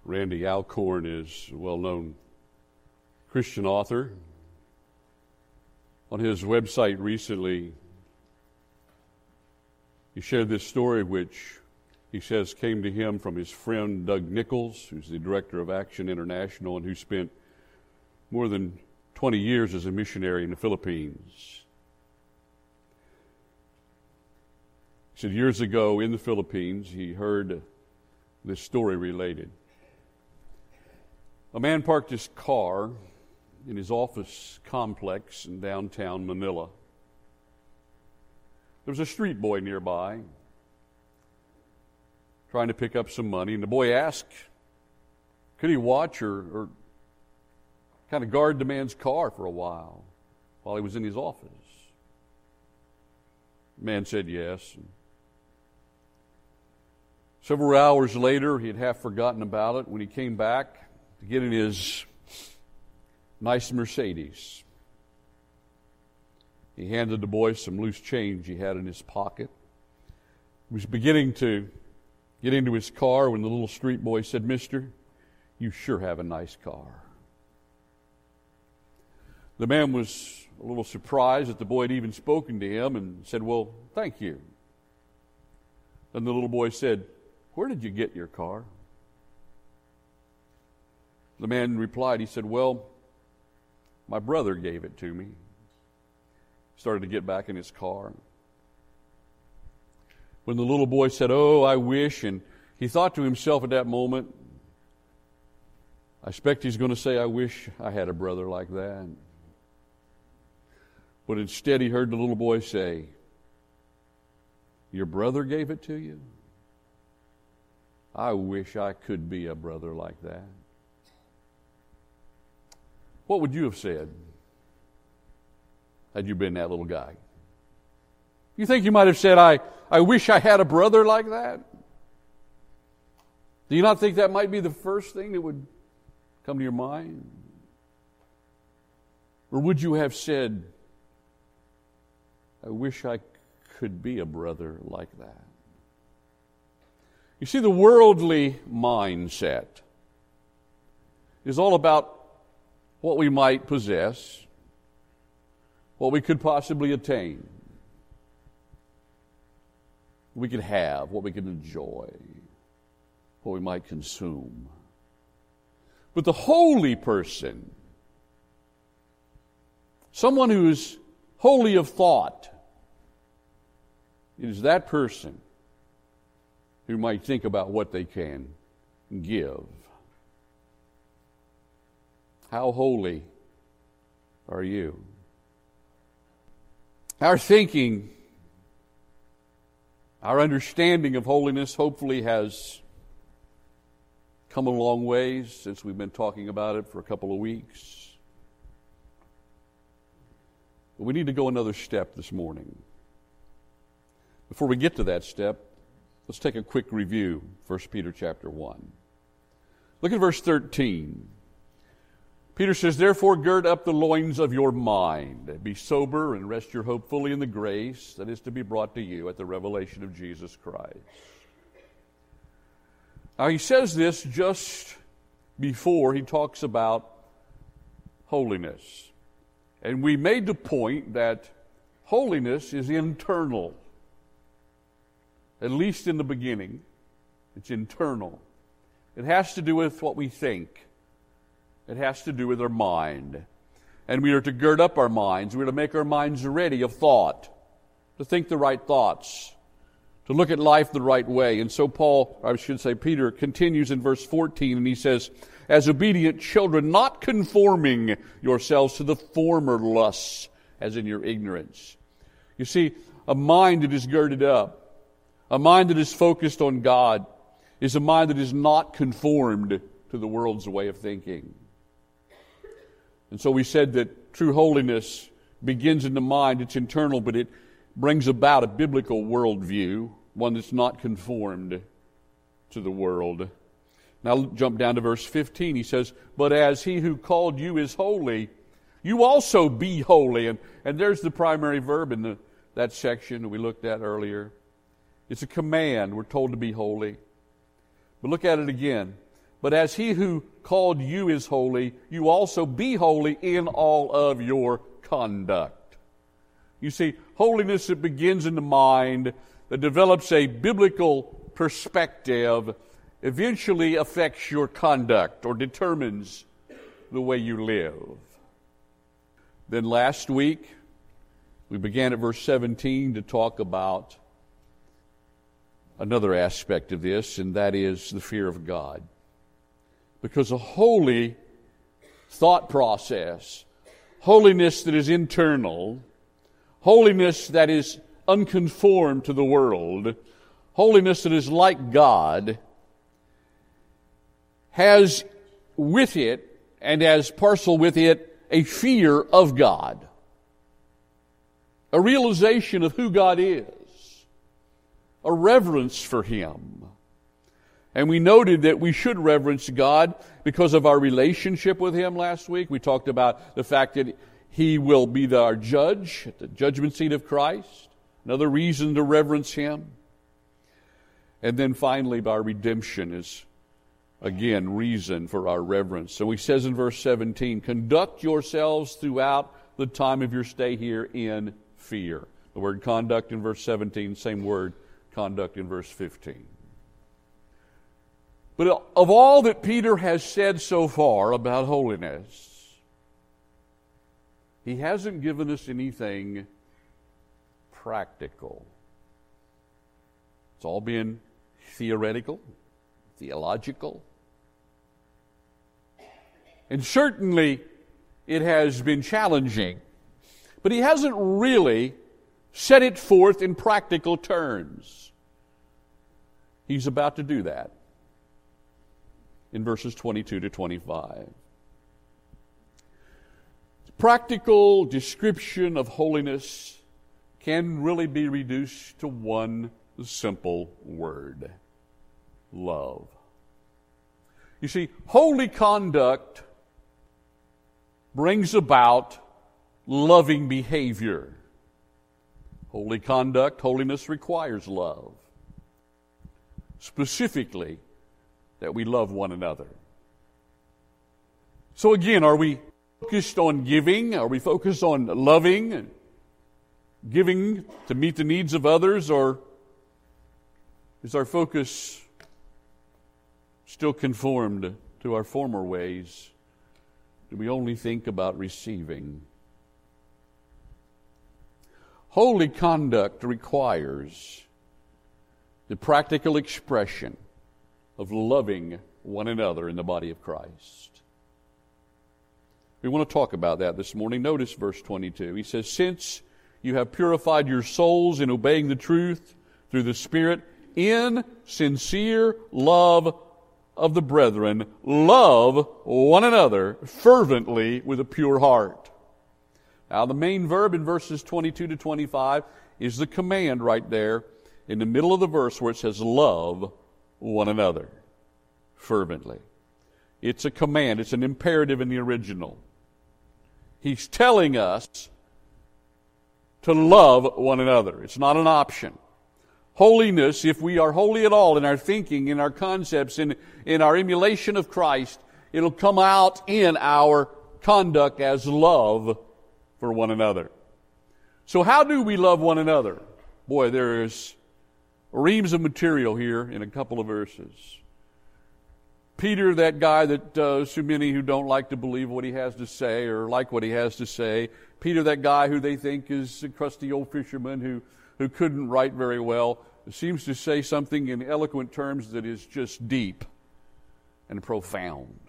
Randy Alcorn is a well-known Christian author. On his website recently, he shared this story which he says came to him from his friend Doug Nichols, who's the director of Action International and who spent more than 20 years as a missionary in the Philippines. He said years ago in the Philippines, he heard this story related. A man parked his car in his office complex in downtown Manila. There was a street boy nearby trying to pick up some money, and the boy asked, could he watch or kind of guard the man's car for a while he was in his office? The man said yes. Several hours later, he had half forgotten about it. When he came back to get in his nice Mercedes, he handed the boy some loose change he had in his pocket. He was beginning to get into his car when the little street boy said, "Mister, you sure have a nice car." The man was a little surprised that the boy had even spoken to him and said, "Well, thank you." Then the little boy said, "Where did you get your car?" The man replied, he said, "Well, my brother gave it to me." Started to get back in his car. When the little boy said, "Oh, I wish," and he thought to himself at that moment, I expect he's going to say, "I wish I had a brother like that." But instead he heard the little boy say, "Your brother gave it to you? I wish I could be a brother like that." What would you have said had you been that little guy? You think you might have said, I wish I had a brother like that? Do you not think that might be the first thing that would come to your mind? Or would you have said, I wish I could be a brother like that? You see, the worldly mindset is all about what we might possess, what we could possibly attain, what we could have, what we could enjoy, what we might consume. But the holy person, someone who is holy of thought, it is that person who might think about what they can give. How holy are you? Our thinking, our understanding of holiness hopefully has come a long ways since we've been talking about it for a couple of weeks. But we need to go another step this morning. Before we get to that step, let's take a quick review. 1 Peter chapter 1. Look at verse 13. Peter says, "Therefore gird up the loins of your mind. Be sober and rest your hope fully in the grace that is to be brought to you at the revelation of Jesus Christ." Now he says this just before he talks about holiness. And we made the point that holiness is internal. At least in the beginning, it's internal. It has to do with what we think. It has to do with our mind. And we are to gird up our minds. We are to make our minds ready of thought, to think the right thoughts, to look at life the right way. And so Peter continues in verse 14, and he says, "As obedient children, not conforming yourselves to the former lusts, as in your ignorance." You see, a mind that is girded up, a mind that is focused on God, is a mind that is not conformed to the world's way of thinking. And so we said that true holiness begins in the mind. It's internal, but it brings about a biblical worldview, one that's not conformed to the world. Now jump down to verse 15. He says, "But as he who called you is holy, you also be holy." And there's the primary verb in that section that we looked at earlier. It's a command. We're told to be holy. But look at it again. But as He who called you is holy, you also be holy in all of your conduct. You see, holiness that begins in the mind, that develops a biblical perspective, eventually affects your conduct or determines the way you live. Then last week, we began at verse 17 to talk about another aspect of this, and that is the fear of God. Because a holy thought process, holiness that is internal, holiness that is unconformed to the world, holiness that is like God, has with it, and as parcel with it, a fear of God. A realization of who God is. A reverence for Him. And we noted that we should reverence God because of our relationship with Him last week. We talked about the fact that He will be our judge at the judgment seat of Christ. Another reason to reverence Him. And then finally, our redemption is, again, reason for our reverence. So He says in verse 17, conduct yourselves throughout the time of your stay here in fear. The word conduct in verse 17, same word, conduct in verse 15. But of all that Peter has said so far about holiness, he hasn't given us anything practical. It's all been theoretical, theological. And certainly it has been challenging. But he hasn't really set it forth in practical terms. He's about to do that in verses 22 to 25. The practical description of holiness can really be reduced to one simple word: love. You see, holy conduct brings about loving behavior. Holy conduct, holiness requires love. Specifically, that we love one another. So again, are we focused on giving? Are we focused on loving and giving to meet the needs of others? Or is our focus still conformed to our former ways? Do we only think about receiving? Holy conduct requires the practical expression of loving one another in the body of Christ. We want to talk about that this morning. Notice verse 22. He says, since you have purified your souls in obeying the truth through the Spirit, in sincere love of the brethren, love one another fervently with a pure heart. Now, the main verb in verses 22 to 25 is the command right there in the middle of the verse where it says, love one another fervently. It's a command. It's an imperative in the original. He's telling us to love one another. It's not an option. Holiness, if we are holy at all in our thinking, in our concepts, in our emulation of Christ, it'll come out in our conduct as love for one another. So how do we love one another? Boy, there is reams of material here in a couple of verses. Peter, that guy that so many who don't like to believe what he has to say or like what he has to say. Peter, that guy who they think is a crusty old fisherman who couldn't write very well, seems to say something in eloquent terms that is just deep and profound.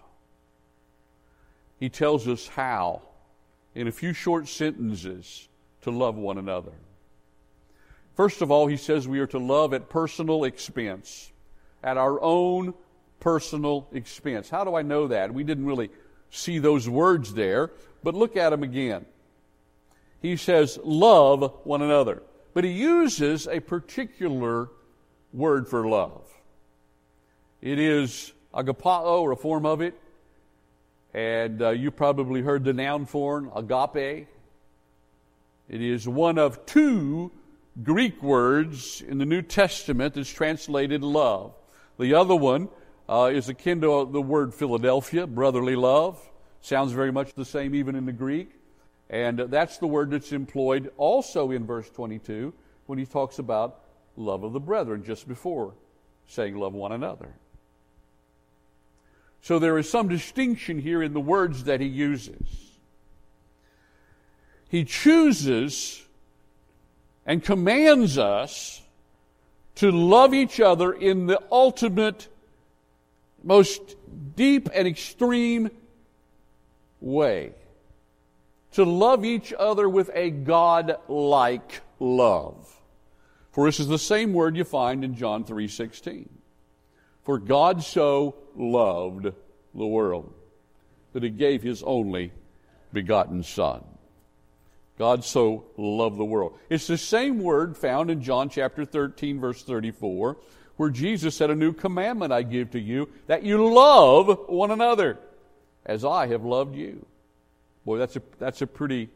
He tells us how, in a few short sentences, to love one another. First of all, he says we are to love at personal expense, at our own personal expense. How do I know that? We didn't really see those words there, but look at them again. He says, love one another. But he uses a particular word for love. It is agapao, or a form of it. And you probably heard the noun form, agape. It is one of two Greek words in the New Testament that's translated love. The other one, is akin to the word Philadelphia, brotherly love. Sounds very much the same even in the Greek. And that's the word that's employed also in verse 22 when he talks about love of the brethren, just before saying love one another. So there is some distinction here in the words that he uses. He chooses and commands us to love each other in the ultimate, most deep and extreme way. To love each other with a God-like love. For this is the same word you find in John 3:16. For God so loved the world that he gave his only begotten Son. God so loved the world. It's the same word found in John chapter 13, verse 34, where Jesus said, "A new commandment I give to you, that you love one another, as I have loved you." Boy, that's a pretty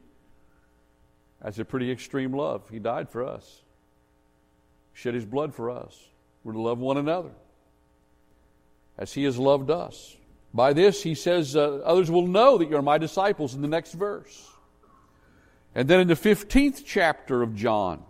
extreme love. He died for us. Shed his blood for us. We're to love one another as he has loved us. By this, he says, others will know that you're my disciples in the next verse. And then in the 15th chapter of John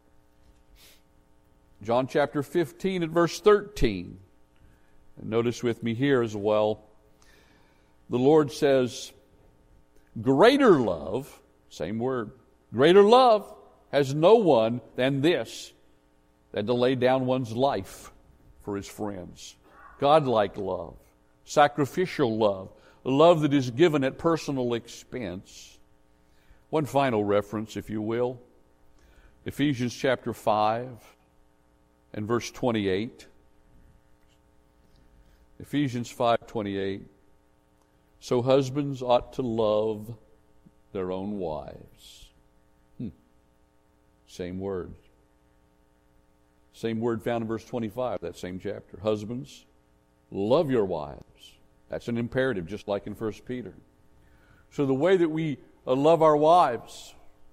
chapter 15 and verse 13, and notice with me here as well, the Lord says, greater love, same word, greater love has no one than this, than to lay down one's life for his friends. God-like love, sacrificial love, a love that is given at personal expense. One final reference, if you will, Ephesians chapter 5 and verse 28. Ephesians 5:28. So husbands ought to love their own wives. Same word. Same word found in verse 25, that same chapter. Husbands, love your wives. That's an imperative, just like in 1 Peter. So the way that we love our wives,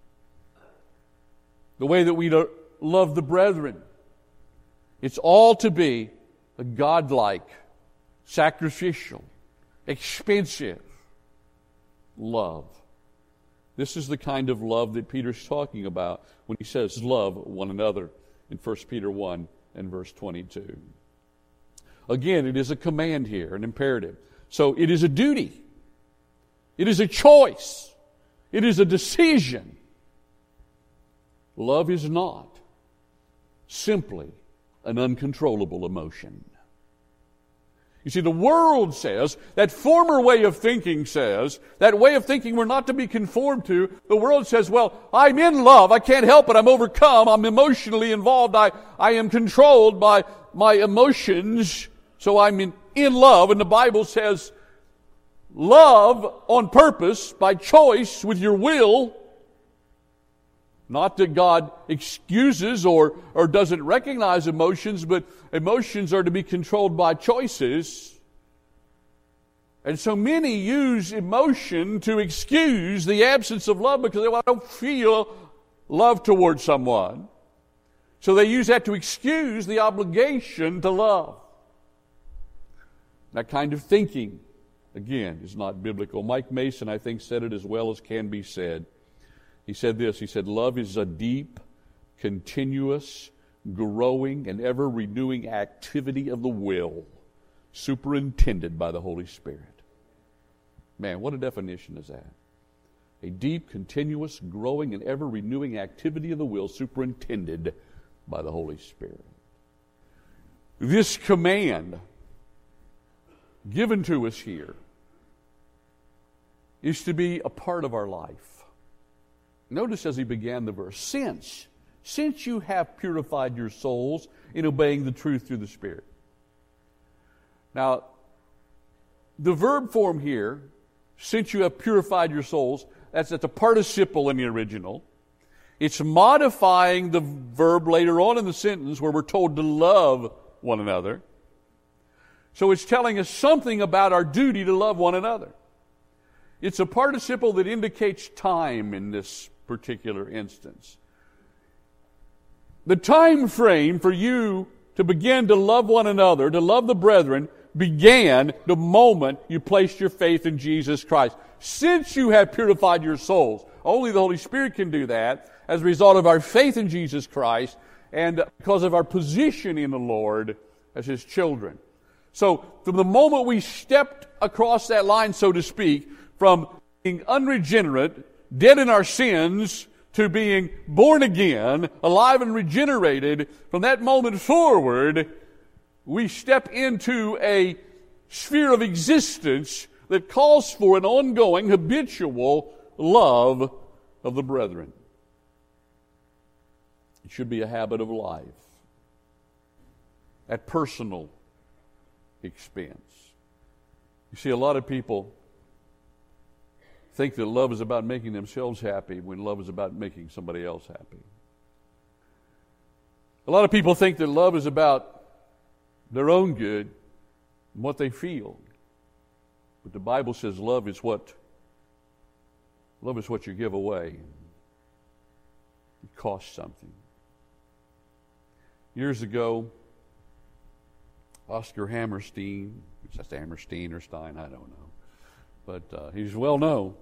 the way that we love the brethren, it's all to be a godlike, sacrificial, expensive love. This is the kind of love that Peter's talking about when he says love one another in 1 Peter 1 and verse 22. Again, it is a command here, an imperative. So it is a duty. It is a choice. It is a decision. Love is not simply an uncontrollable emotion. You see, the world says, that former way of thinking says, that way of thinking we're not to be conformed to, the world says, well, I'm in love, I can't help it, I'm overcome, I'm emotionally involved, I am controlled by my emotions, so I'm in love. And the Bible says, love on purpose, by choice, with your will. Not that God excuses or doesn't recognize emotions, but emotions are to be controlled by choices. And so many use emotion to excuse the absence of love because they don't feel love towards someone. So they use that to excuse the obligation to love. That kind of thinking, again, is not biblical. Mike Mason, I think, said it as well as can be said. He said this, he said, love is a deep, continuous, growing, and ever-renewing activity of the will, superintended by the Holy Spirit. Man, what a definition is that? A deep, continuous, growing, and ever-renewing activity of the will, superintended by the Holy Spirit. This command given to us here is to be a part of our life. Notice as he began the verse, since you have purified your souls in obeying the truth through the Spirit. Now, the verb form here, since you have purified your souls, that's a participle in the original. It's modifying the verb later on in the sentence where we're told to love one another. So it's telling us something about our duty to love one another. It's a participle that indicates time in this particular instance. The time frame for you to begin to love one another, to love the brethren, began the moment you placed your faith in Jesus Christ. Since you have purified your souls, only the Holy Spirit can do that as a result of our faith in Jesus Christ and because of our position in the Lord as His children. So, from the moment we stepped across that line, so to speak, from being unregenerate, dead in our sins, to being born again, alive and regenerated, from that moment forward, we step into a sphere of existence that calls for an ongoing, habitual love of the brethren. It should be a habit of life at personal expense. You see, a lot of people think that love is about making themselves happy when love is about making somebody else happy. A lot of people think that love is about their own good and what they feel. But the Bible says love is what you give away. It costs something. Years ago, Oscar Hammerstein, that's Hammerstein or Stein, I don't know. But he's well known.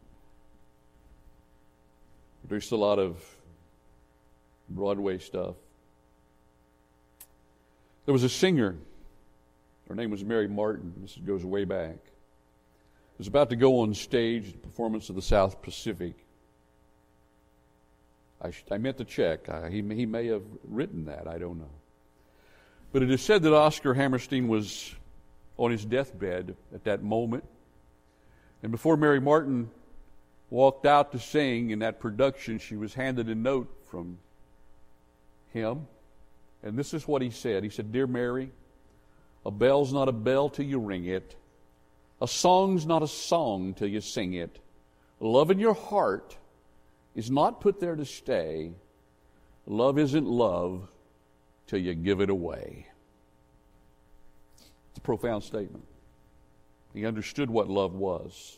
There's a lot of Broadway stuff. There was a singer. Her name was Mary Martin. This goes way back. Was about to go on stage, the performance of the South Pacific. I meant to check. He may have written that. I don't know. But it is said that Oscar Hammerstein was on his deathbed at that moment. And before Mary Martin walked out to sing in that production, she was handed a note from him. And this is what he said. He said, "Dear Mary, a bell's not a bell till you ring it. A song's not a song till you sing it. Love in your heart is not put there to stay. Love isn't love till you give it away." It's a profound statement. He understood what love was.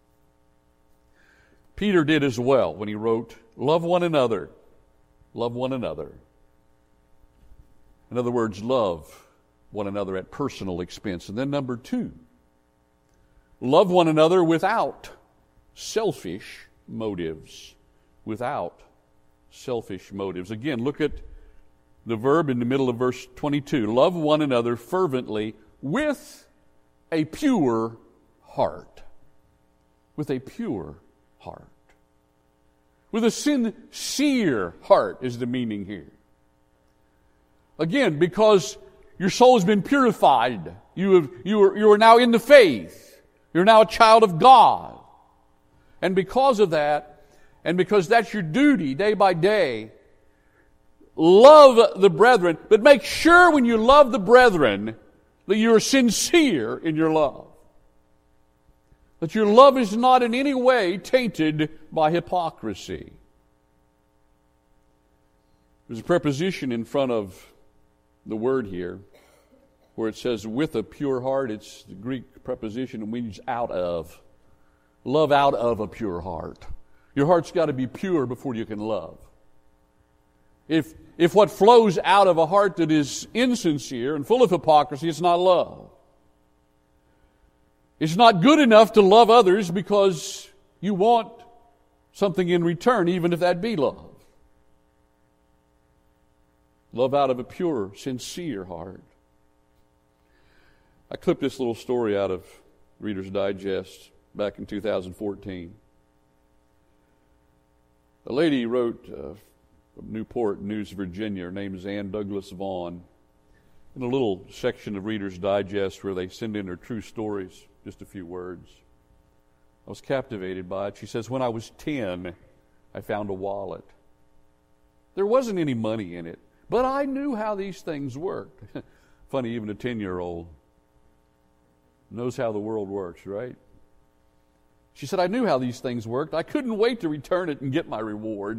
Peter did as well when he wrote, "Love one another. Love one another." In other words, love one another at personal expense. And then number 2, love one another without selfish motives. Without selfish motives. Again, look at the verb in the middle of verse 22. Love one another fervently with a pure heart. With a pure heart. With a sincere heart is the meaning here. Again, because your soul has been purified. You are now in the faith. You're now a child of God. And because of that, and because that's your duty day by day, love the brethren, but make sure when you love the brethren that you're sincere in your love. That your love is not in any way tainted by hypocrisy. There's a preposition in front of the word here where it says with a pure heart. It's the Greek preposition and means out of. Love out of a pure heart. Your heart's got to be pure before you can love. If what flows out of a heart that is insincere and full of hypocrisy, it's not love. It's not good enough to love others because you want something in return, even if that be love. Love out of a pure, sincere heart. I clipped this little story out of Reader's Digest back in 2014. A lady wrote from Newport News, Virginia. Her name is Ann Douglas Vaughn. In a little section of Reader's Digest where they send in their true stories, just a few words. I was captivated by it. She says, "When I was 10, I found a wallet. There wasn't any money in it, but I knew how these things worked." Funny, even a 10-year-old knows how the world works, right? She said, "I knew how these things worked. I couldn't wait to return it and get my reward.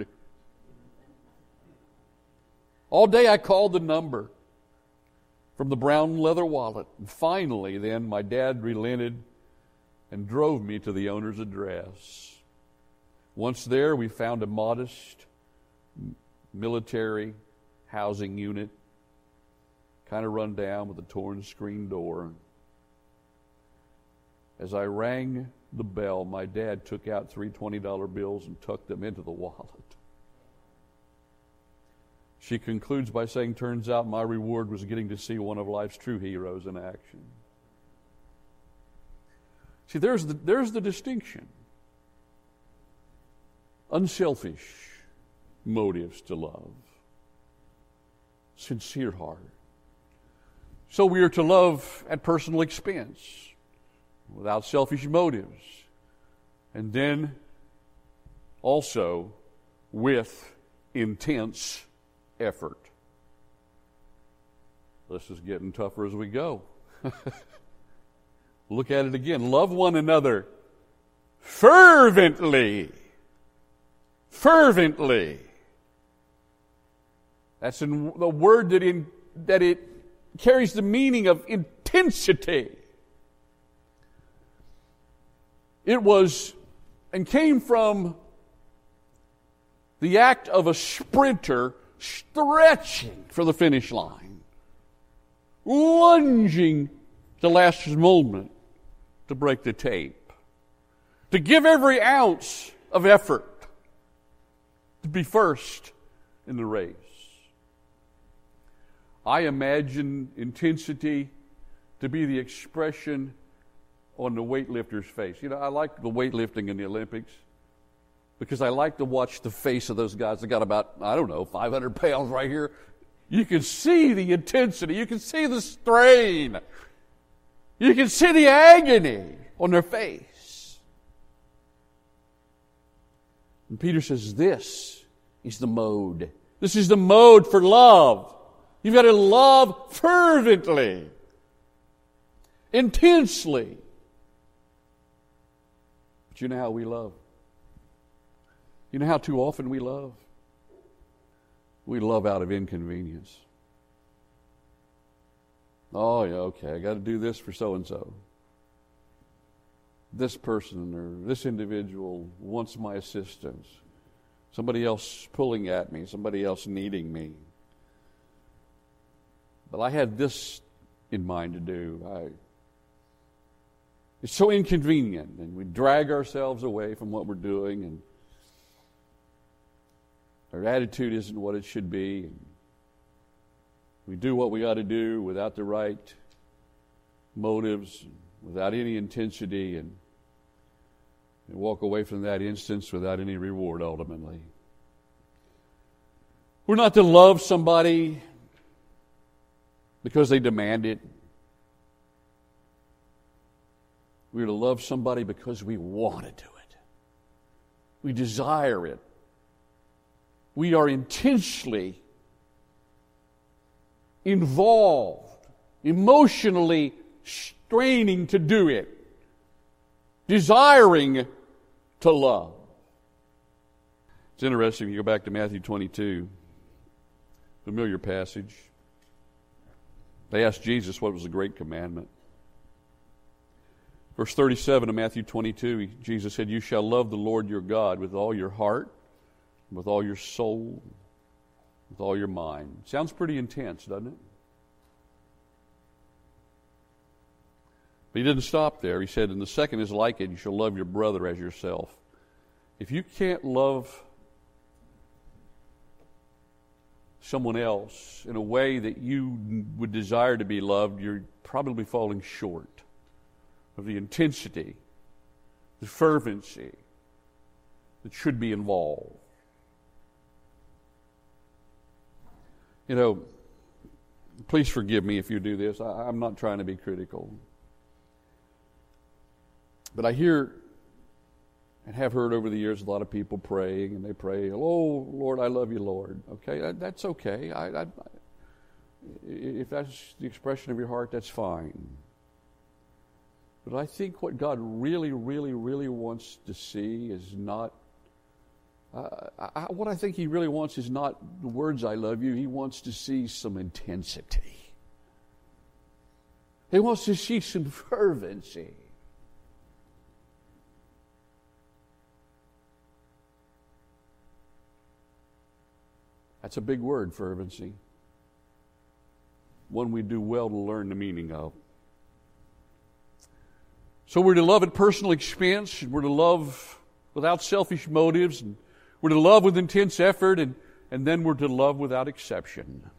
All day I called the number from the brown leather wallet. And finally, then, my dad relented and drove me to the owner's address. Once there, we found a modest military housing unit, kind of run down with a torn screen door. As I rang the bell, my dad took out 3 $20 bills and tucked them into the wallet. She concludes by saying, turns out my reward was getting to see one of life's true heroes in action. See, there's the distinction. Unselfish motives to love. Sincere heart. So we are to love at personal expense, without selfish motives. And then also with intense effort. This is getting tougher as we go. Look at it again. Love one another fervently. Fervently. That's in the word that it carries the meaning of intensity. It was and came from the act of a sprinter stretching for the finish line, lunging the last moment to break the tape, to give every ounce of effort to be first in the race. I imagine intensity to be the expression on the weightlifter's face. You know, I like the weightlifting in the Olympics because I like to watch the face of those guys that got about, 500 pounds right here. You can see the intensity. You can see the strain. You can see the agony on their face. And Peter says, this is the mode. This is the mode for love. You've got to love fervently, intensely. But you know how we love? You know how too often we love? We love out of inconvenience. Oh, yeah, okay, I got to do this for so-and-so. This person or this individual wants my assistance. Somebody else pulling at me, somebody else needing me. But I had this in mind to do. It's so inconvenient, and we drag ourselves away from what we're doing, and our attitude isn't what it should be. And we do what we ought to do without the right motives, without any intensity, and walk away from that instance without any reward ultimately. We're not to love somebody because they demand it. We're to love somebody because we want to do it. We desire it. We are intensely involved, emotionally straining to do it, desiring to love. It's interesting, you go back to Matthew 22, familiar passage. They asked Jesus what was the great commandment. Verse 37 of Matthew 22, Jesus said, you shall love the Lord your God with all your heart, with all your soul, with all your mind. Sounds pretty intense, doesn't it? But he didn't stop there. He said, and the second is like it, you shall love your brother as yourself. If you can't love someone else in a way that you would desire to be loved, you're probably falling short of the intensity, the fervency that should be involved. You know, please forgive me if you do this. I'm not trying to be critical. But I hear and have heard over the years a lot of people praying, and they pray, oh, Lord, I love you, Lord. Okay, that's okay. If that's the expression of your heart, that's fine. But I think what God really, really, really wants to see is not, what I think He really wants is not the words, I love you. He wants to see some intensity. He wants to see some fervency. That's a big word, fervency. One we do well to learn the meaning of. So we're to love at personal expense, and we're to love without selfish motives, and we're to love with intense effort, and then we're to love without exception.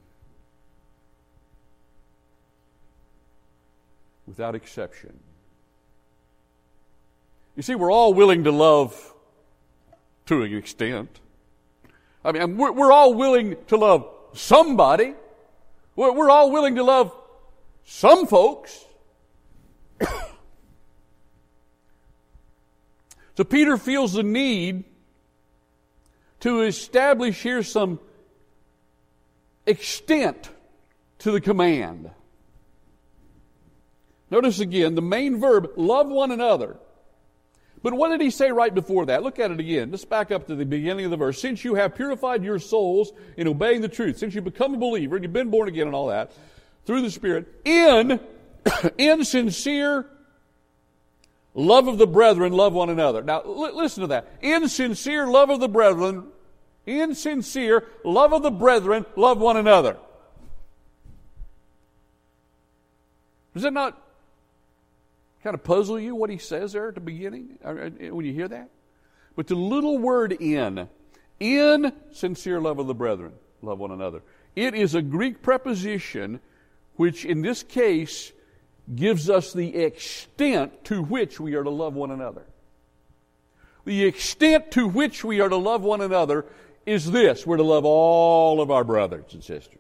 Without exception. You see, we're all willing to love to an extent. I mean, we're all willing to love somebody. We're all willing to love some folks. So Peter feels the need to establish here some extent to the command. Notice again, the main verb, love one another. But what did he say right before that? Look at it again. Let's back up to the beginning of the verse. Since you have purified your souls in obeying the truth, since you become a believer, and you've been born again and all that, through the Spirit, in sincere love of the brethren, love one another. Now, listen to that. In sincere love of the brethren, love one another. Does that not kind of puzzle you what he says there at the beginning when you hear that? But the little word in sincere love of the brethren, love one another. It is a Greek preposition which in this case gives us the extent to which we are to love one another. The extent to which we are to love one another is this: we're to love all of our brothers and sisters.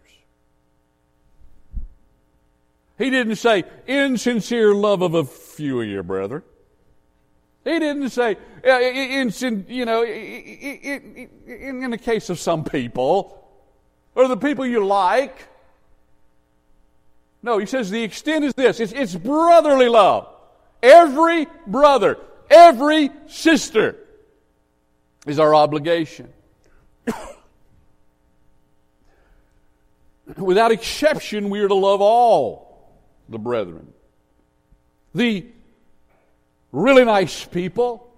He didn't say, in sincere love of a few of your brethren. He didn't say, in the case of some people, or the people you like. No, he says the extent is this. It's brotherly love. Every brother, every sister is our obligation. Without exception, we are to love all the brethren. The really nice people,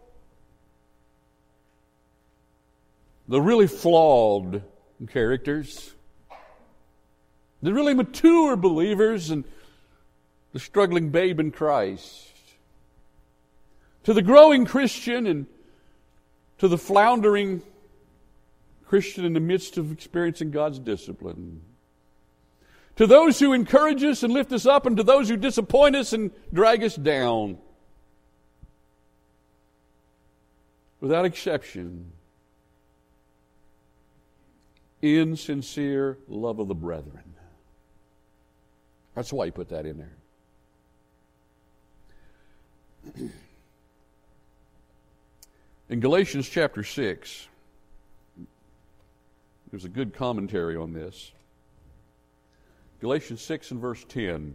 the really flawed characters, the really mature believers, and the struggling babe in Christ. To the growing Christian and to the floundering Christian in the midst of experiencing God's discipline. To those who encourage us and lift us up, and to those who disappoint us and drag us down. Without exception, in sincere love of the brethren. That's why he put that in there. In Galatians chapter 6, there's a good commentary on this. Galatians 6 and verse 10.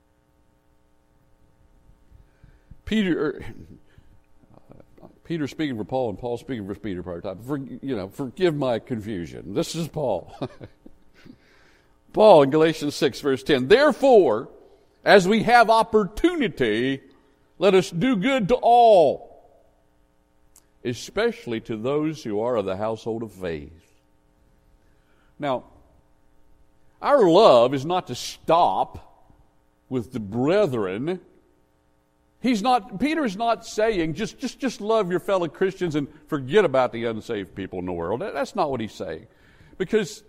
Peter speaking for Paul and Paul speaking for Peter. Forgive my confusion. This is Paul. Paul in Galatians 6 verse 10. Therefore, as we have opportunity, let us do good to all, especially to those who are of the household of faith. Now, our love is not to stop with the brethren. Peter is not saying just love your fellow Christians and forget about the unsaved people in the world. That's not what he's saying. Because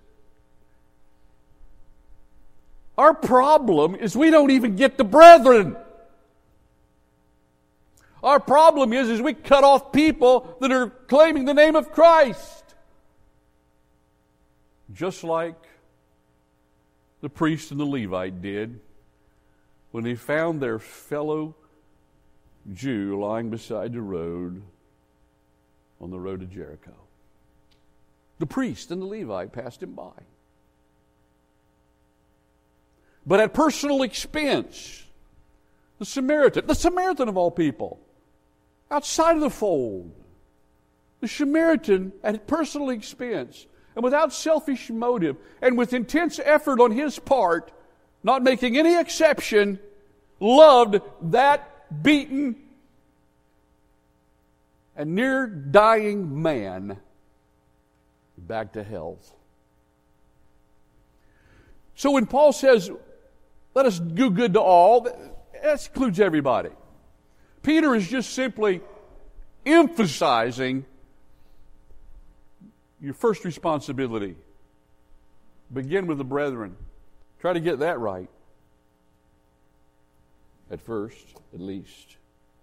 our problem is we don't even get the brethren. Our problem is we cut off people that are claiming the name of Christ. Just like the priest and the Levite did when they found their fellow Jew lying beside the road on the road to Jericho. The priest and the Levite passed him by. But at personal expense, the Samaritan of all people, outside of the fold, the Samaritan at personal expense, and without selfish motive, and with intense effort on his part, not making any exception, loved that beaten and near dying man back to health. So when Paul says, let us do good to all, that includes everybody. Peter is just simply emphasizing your first responsibility. Begin with the brethren. Try to get that right. At first, at least.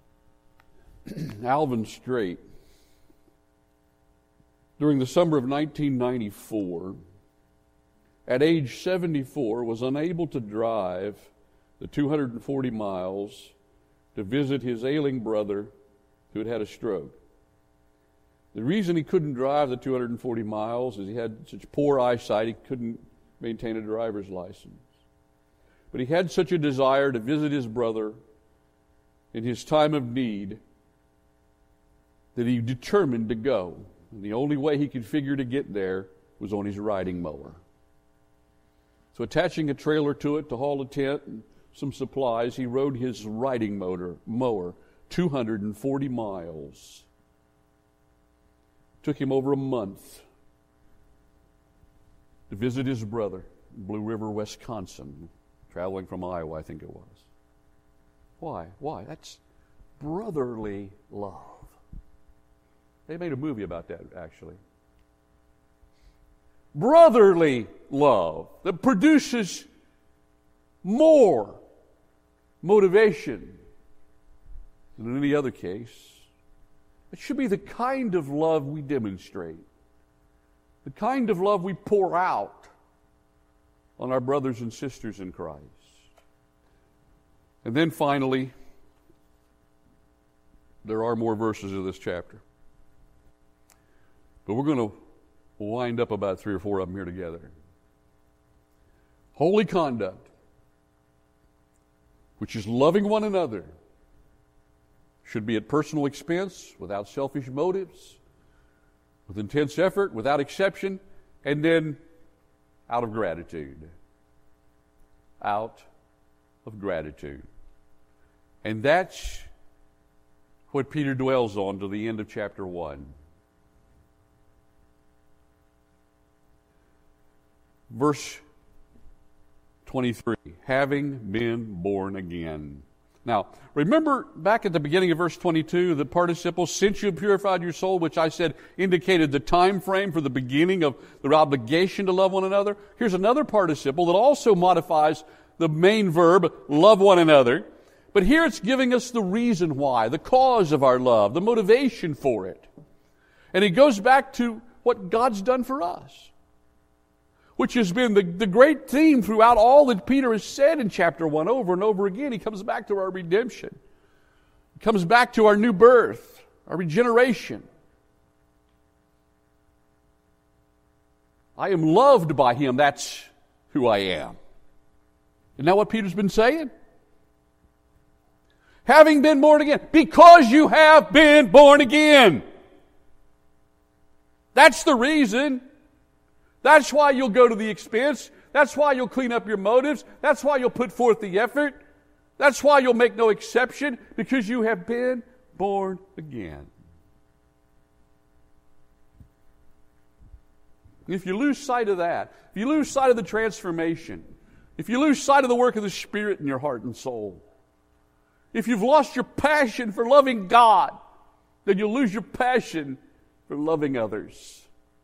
Alvin Straight, during the summer of 1994, at age 74, was unable to drive the 240 miles to visit his ailing brother who had had a stroke. The reason he couldn't drive the 240 miles is he had such poor eyesight he couldn't maintain a driver's license. But he had such a desire to visit his brother in his time of need that he determined to go. And the only way he could figure to get there was on his riding mower. So attaching a trailer to it to haul a tent and some supplies, he rode his riding mower 240 miles. Took him over a month to visit his brother in Blue River, Wisconsin, traveling from Iowa, I think it was. Why? Why? That's brotherly love. They made a movie about that, actually. Brotherly love that produces more motivation than in any other case. It should be the kind of love we demonstrate, the kind of love we pour out on our brothers and sisters in Christ. And then finally, there are more verses of this chapter. But we're going to wind up about 3 or 4 of them here together. Holy conduct, which is loving one another, should be at personal expense, without selfish motives, with intense effort, without exception, and then out of gratitude. Out of gratitude. And that's what Peter dwells on to the end of chapter 1. Verse 23, having been born again. Now, remember back at the beginning of verse 22, the participle, since you have purified your soul, which I said indicated the time frame for the beginning of their obligation to love one another. Here's another participle that also modifies the main verb, love one another. But here it's giving us the reason why, the cause of our love, the motivation for it. And it goes back to what God's done for us, which has been the great theme throughout all that Peter has said in chapter 1 over and over again. He comes back to our redemption. He comes back to our new birth, our regeneration. I am loved by Him. That's who I am. Isn't that what Peter's been saying? Having been born again. Because you have been born again. That's the reason. That's why you'll go to the expense. That's why you'll clean up your motives. That's why you'll put forth the effort. That's why you'll make no exception, because you have been born again. And if you lose sight of that, if you lose sight of the transformation, if you lose sight of the work of the Spirit in your heart and soul, if you've lost your passion for loving God, then you'll lose your passion for loving others.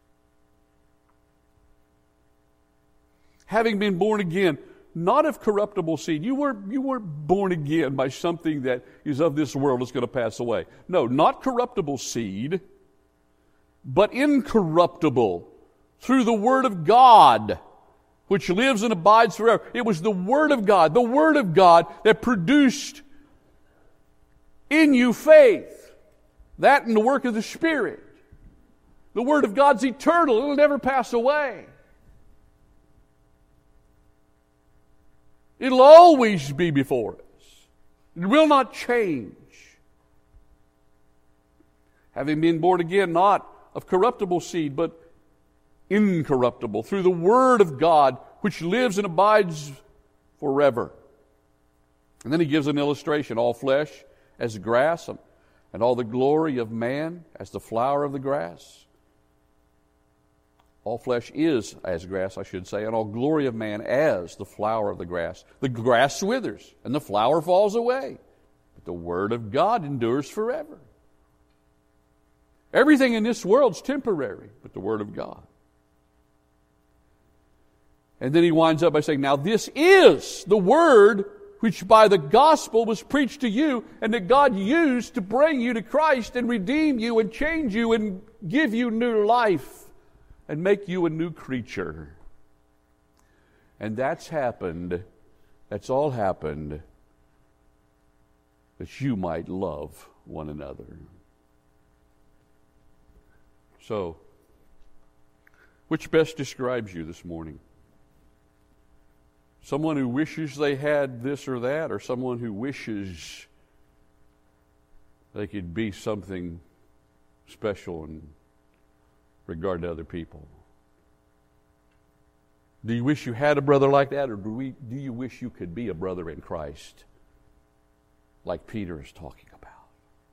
Having been born again, not of corruptible seed. You weren't born again by something that is of this world that's going to pass away. No, not corruptible seed, but incorruptible, through the Word of God, which lives and abides forever. It was the Word of God that produced in you faith. That and the work of the Spirit. The Word of God's eternal. It'll never pass away. It'll always be before us. It will not change. Having been born again, not of corruptible seed, but incorruptible, through the Word of God, which lives and abides forever. And then he gives an illustration. All flesh as grass, and all the glory of man as the flower of the grass. All flesh is as grass, I should say, and all glory of man as the flower of the grass. The grass withers, and the flower falls away. But the Word of God endures forever. Everything in this world's temporary, but the Word of God. And then he winds up by saying, now this is the Word which by the gospel was preached to you, and that God used to bring you to Christ and redeem you and change you and give you new life and make you a new creature. And that's all happened that you might love one another. So, which best describes you this morning? Someone who wishes they had this or that, or someone who wishes they could be something special in regard to other people? Do you wish you had a brother like that, or do you wish you could be a brother in Christ like Peter is talking about?